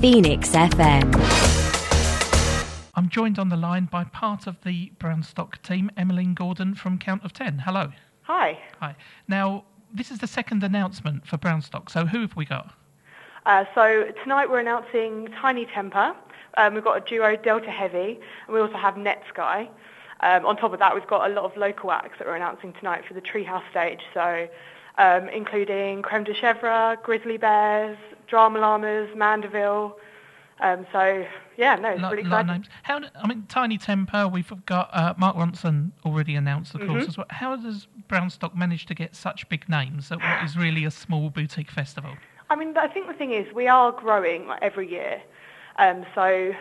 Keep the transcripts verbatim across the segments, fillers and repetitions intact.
Phoenix F M. I'm joined on the line by part of the Brownstock team, Emmeline Gordon from Count of Ten. Hello. Hi. Hi. Now, this is the second announcement for Brownstock, so who have we got? Uh, so tonight we're announcing Tiny Temper. Um, we've got a duo, Delta Heavy, and we also have Netsky. Um, on top of that, we've got a lot of local acts that we're announcing tonight for the Treehouse stage, so um, including Creme de Chèvre, Grizzly Bears, Drama Llamas, Mandeville. Um, so, yeah, no, it's Lo- really lot of exciting. names. How, I mean, Tiny Temper, we've got uh, Mark Ronson already announced, of course, Mhm. as well. How does Brownstock manage to get such big names at what is really a small boutique festival? I mean, I think the thing is, we are growing like, every year. Um, so,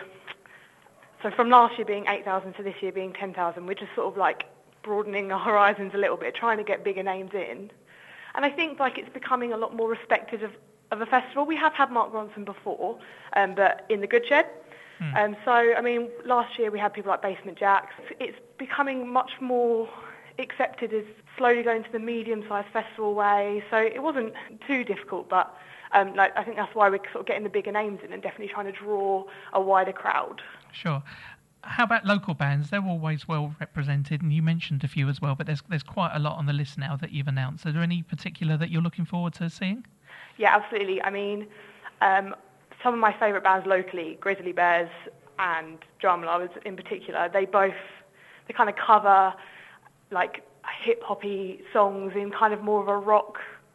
so from last year being eight thousand to this year being ten thousand, we're just sort of like broadening our horizons a little bit, trying to get bigger names in. And I think like it's becoming a lot more respected of, of a festival. We have had Mark Ronson before, um, but in the Good Shed. Hmm. Um, so, I mean, last year we had people like Basement Jaxx. It's becoming much more accepted as slowly going to the medium-sized festival way. So it wasn't too difficult, but um, like, I think that's why we're sort of getting the bigger names in and definitely trying to draw a wider crowd. Sure. How about local bands? They're always well represented, and you mentioned a few as well, but there's there's quite a lot on the list now that you've announced. Are there any particular that you're looking forward to seeing? Yeah, absolutely. I mean, um, some of my favourite bands locally, Grizzly Bears and Drama Llamas in particular, they both, they kind of cover like hip-hoppy songs in kind of more of a rock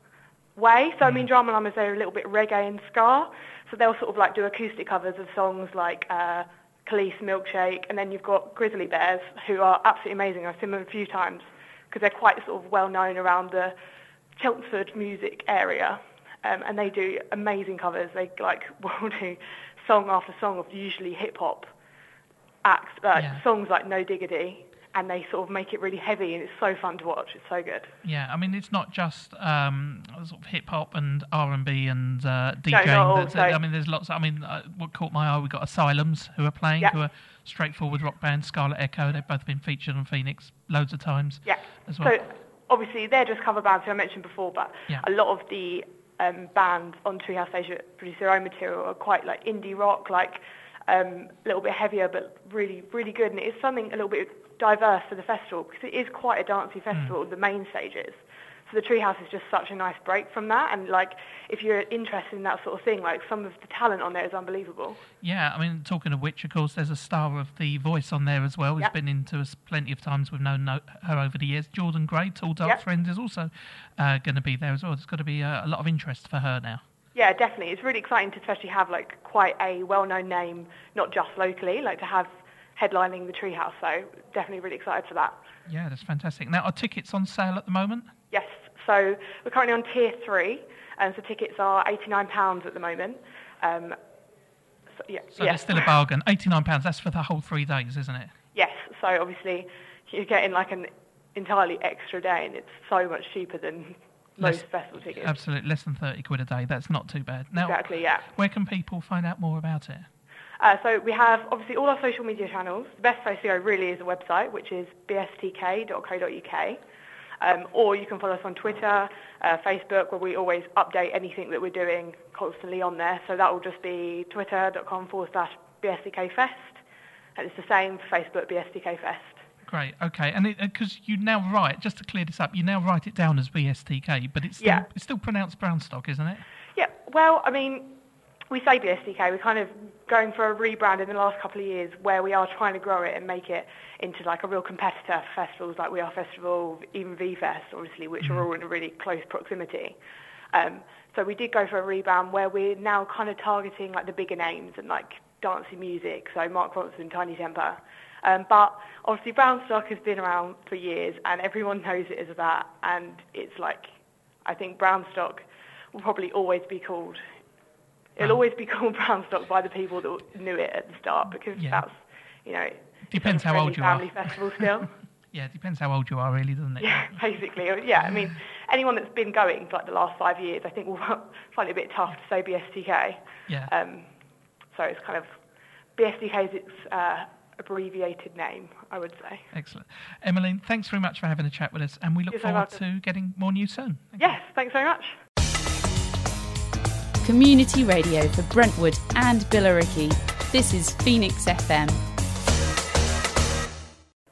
way. So, I mean, Drama Llamas, they're a little bit reggae and ska, so they'll sort of like do acoustic covers of songs like uh, Khalees, Milkshake, and then you've got Grizzly Bears, who are absolutely amazing. I've seen them a few times because they're quite sort of well known around the Chelmsford music area, um, and they do amazing covers. They like will do song after song of usually hip hop acts, but Yeah. songs like No Diggity, and they sort of make it really heavy, and it's so fun to watch. It's so good. Yeah, I mean, it's not just um, sort of hip hop and R and B and uh, DJing. not all, That's- so- I mean, there's lots. I mean, uh, what caught my eye, we got Asylums who are playing, Yeah. who are straightforward rock band. Scarlet Echo, they've both been featured on Phoenix loads of times. Yeah. As well. So obviously they're just cover bands who I mentioned before, but Yeah. a lot of the um, bands on Treehouse Stage that produce their own material are quite like indie rock, like um, a little bit heavier, but really, really good. And it's something a little bit diverse for the festival because it is quite a dancey festival, the main stages. So the Treehouse is just such a nice break from that. And like, if you're interested in that sort of thing, like some of the talent on there is unbelievable. Yeah, I mean, talking of which, of course, there's a star of The Voice on there as well, who's Yep. been into us plenty of times. We've known no- her over the years. Jordan Gray, Tall Dark Yep. Friend, is also uh, going to be there as well. There's got to be a, a lot of interest for her now. Yeah, definitely. It's really exciting to especially have like quite a well-known name, not just locally, like to have headlining the Treehouse. So definitely really excited for that. Yeah, that's fantastic. Now, are tickets on sale at the moment? Yes. So we're currently on tier three, and so tickets are eighty-nine pounds at the moment. Um, so, yeah. So yes. there's still a bargain. eighty-nine pounds, that's for the whole three days, isn't it? Yes. So obviously you're getting like an entirely extra day, and it's so much cheaper than most Less- festival tickets. Absolutely, less than thirty quid a day. That's not too bad. Now, Exactly. Yeah. where can people find out more about it? Uh, so we have obviously all our social media channels. The best place to go really is the website, which is b s t k dot co dot u k. Um, or you can follow us on Twitter, uh, Facebook, where we always update anything that we're doing constantly on there. So that will just be twitter.com forward slash BSTKFest. And it's the same for Facebook, B S T K Fest. Great, okay. And because you now write, just to clear this up, you now write it down as B S T K, but it's still, Yeah. it's still pronounced Brownstock, isn't it? Yeah, well, I mean, we say B S T K. We're kind of going for a rebrand in the last couple of years where we are trying to grow it and make it into like a real competitor for festivals like We Are Festival, even V-Fest, obviously, which are all in a really close proximity. Um, so we did go for a rebrand where we're now kind of targeting like the bigger names and like dancey music, so Mark Ronson, Tiny Temper. Um, but obviously Brownstock has been around for years and everyone knows it as that, and it's like, I think Brownstock will probably always be called It'll Um, always be called Brownstock by the people that knew it at the start because Yeah. that's, you know, Depends it's a how old friendly you are. family festival still. Yeah, it depends how old you are, really, doesn't it? Yeah, basically. Yeah, I mean, anyone that's been going for like the last five years, I think will find it a bit tough to say B S T K. Yeah. Um, so it's kind of, B S T K is its uh, abbreviated name, I would say. Excellent. Emmeline, thanks very much for having a chat with us, and we look You're so forward welcome. to getting more news soon. Thank Yes, thanks very much. Community radio for Brentwood and Billericay. This is Phoenix F M.